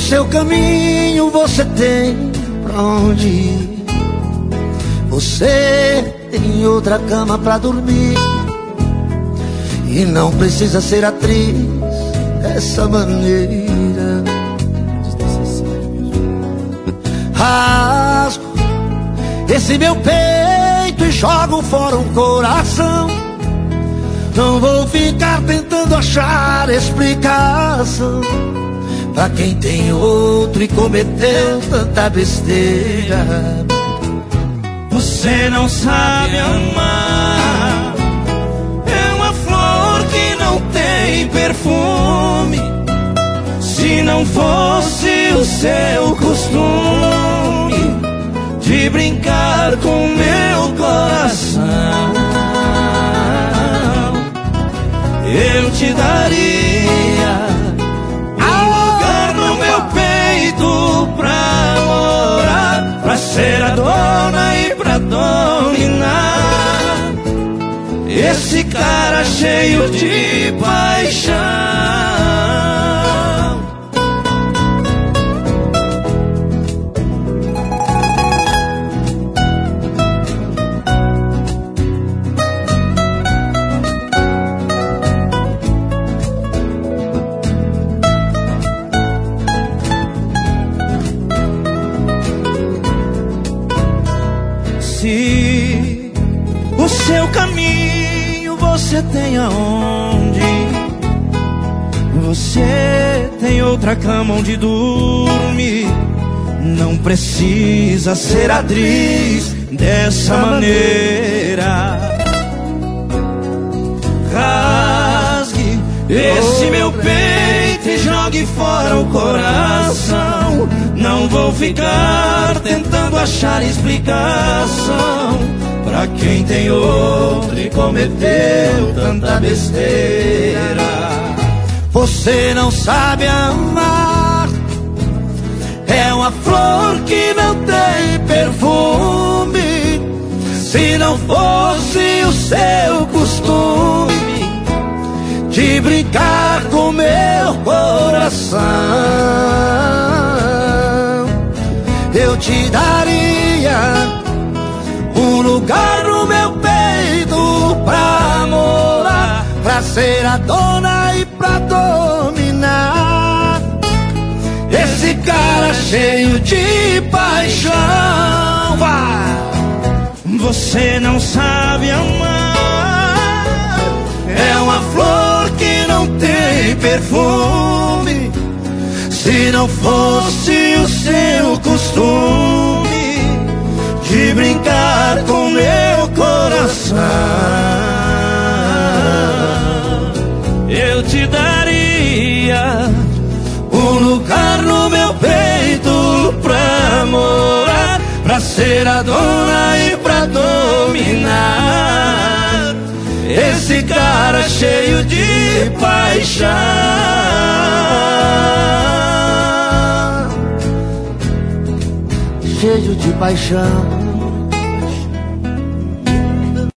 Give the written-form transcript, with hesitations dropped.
seu caminho você tem pra onde ir. Você tem outra cama pra dormir e não precisa ser atriz dessa maneira. Rasgo esse meu peito e jogo fora o coração. Não vou ficar tentando achar explicação pra quem tem outro e cometeu tanta besteira. Você não sabe amar, é uma flor que não tem perfume. Se não fosse o seu costume de brincar com meu coração, eu te daria um lugar no meu peito pra morar, pra ser a dona e pra dominar esse cara cheio de paixão. Se o seu caminho você tem aonde ir, você tem outra cama onde dormir, não precisa ser atriz dessa maneira. Rasgue esse meu peito e jogue fora o coração. Não vou ficar tentando achar explicação pra quem tem outro e cometeu tanta besteira. Você não sabe amar, é uma flor que não tem perfume. Se não fosse o seu costume de brincar com meu coração, eu te daria um lugar no meu peito pra morar, pra ser a dona e pra dominar esse cara cheio de paixão. Vai! Você não sabe amar, É uma flor que não tem perfume. Se não fosse o seu costume de brincar com meu coração, eu te daria um lugar no meu peito pra morar, pra ser a dona e pra dominar esse cara cheio de paixão. Cheio de paixão.